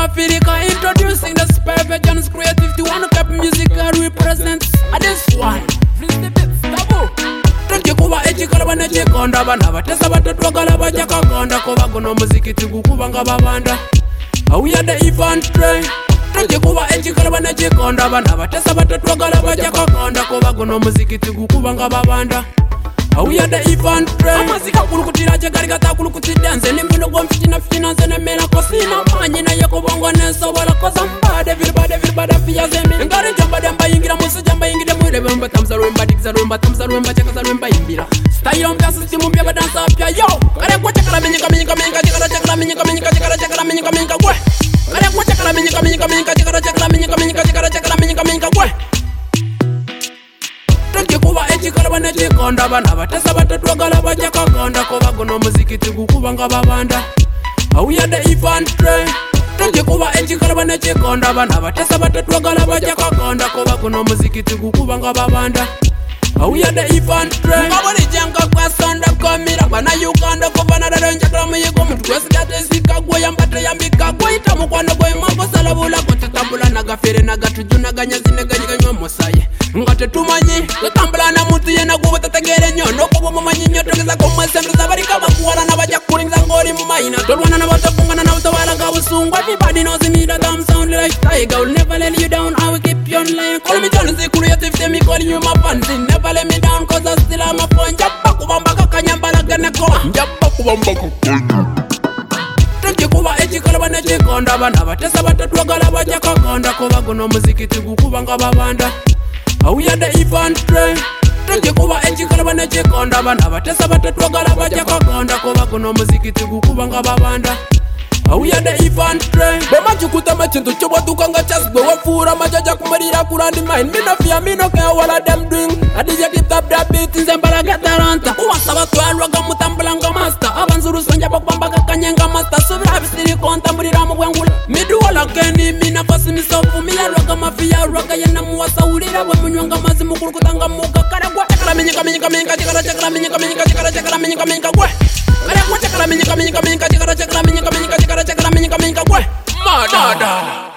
Africa, introducing the Supervisions creative to one cap music represents this one. Kuba echikala nechikonda bana batesa batatwagala bachakakonda koba guno muziki tigukuba nga babanda auya the event train kuba echikala nechikonda bana batesa batatwagala bachakakonda koba guno muziki tigukuba nga babanda auya the event train amazika kulukutira chakali kata kulukutira nze nimbuno kwa fitina nze nemera kosina manyi na yakobongo nesobola koza mbade everybody fears me ngari jamba demba yingira musu jamba yingire mwirebe mba tamzalwemba dikzalwemba tamzalwemba chakazalwemba yimbira style mpya system mpya badansa mpya yo kare kwa chakala minyika chakala minyika gwe kare kwa chakala minyika chakala minyika gwe kuba echikala nechikonda bana batesa batatwagala bachakakonda koba guno muziki tigukuba nga babanda auya the event train kuba echikala nechikonda bana batesa batatwagala bachakakonda koba guno muziki tigukuba nga babanda auya the event train ngabone janga kwa sonda komira bana Uganda kobana daronja klamuyigo mtu wesigate sikagwe yambate yambika gwe itamukwano gwe mambo salabula kotakambula nagafere nagatujuna ganyazine ganyanywa mosaye ngate tumanyi gatambula na mutu yena gwe tategere nyono kobo mumanyi nyotogeza komwesendo zabarika bakuwala nabaja kulinza ngoli mumayina tolwana nabatafungana na utawala gabusungwa everybody knows me that I'm sound like tiger will never let you down I will keep you on line call me John Z creative say me calling you my fancy never let me down cause I still am a phone jabba kubamba kakanyambala ganako jabba kubamba kuba echikala nechikonda bana batesa batatwagala bachakakonda koba guno muziki tigukuba nga babanda auya the event train kuba echikala nechikonda bana batesa batatwagala bachakakonda koba guno muziki tigukuba nga babanda auya the event train bamachukuta machintu chobwatukanga chasgwe wafura majaja kumarira kurandi mine minafia minoke wala them doing adija keep up that beat nzembala gataranta uwasaba twalwaga mutambulanga master abanzuru sonja bakubamba kakanyenga master subira bisiri kontamburira mu bwengula miduwala kendi minafasi misofu miyalwaga mafia rwaga yena muwasaulira bwe munywanga mazi mukuru kutanga muka kare kwa chakala minyika chakala minyika gwe kare kwa chakala minyika chakala minyika gwe madada